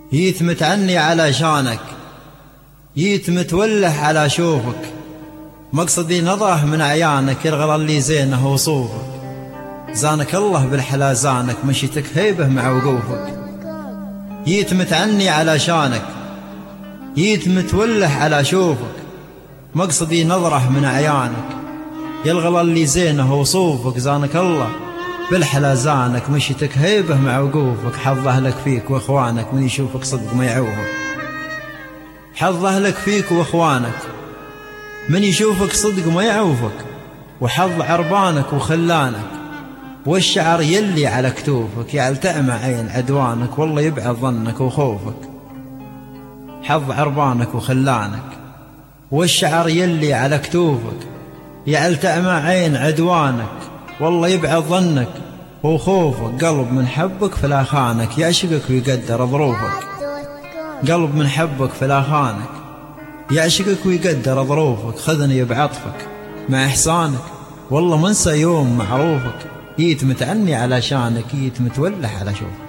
جيت متعني على شانك، جيت متوله على شوفك، مقصدي نظره من عيانك، يرغل اللي زينه وصوفك، زانك الله بالحلا زانك، مشيتك هيبه مع وقوفك. جيت متعني على شانك، جيت متوله على شوفك، مقصدي نظره من عيانك، يلغل اللي زينه وصوفك، زانك الله بالحلا زانك، مشيتك هيبه مع وقوفك. حظ أهلك فيك وإخوانك من يشوفك صدق ما يعوفك، حظ أهلك فيك وإخوانك من يشوفك صدق ما يعوفك، وحظ عربانك وخلانك والشعر يلي على كتوفك، يعل تعمى عين عدوانك والله يبعد ظنك وخوفك. حظ عربانك وخلانك والشعر يلي على كتوفك، يعل تعمى عين عدوانك والله يبعد ظنك وخوفك. قلب من حبك فلا خانك، يعشقك ويقدر ظروفك، قلب من حبك فلا خانك، يعشقك ويقدر ظروفك. خذني بعطفك مع إحسانك والله منسى يوم معروفك، جيت متعني على شانك، جيت متوله على شوفك.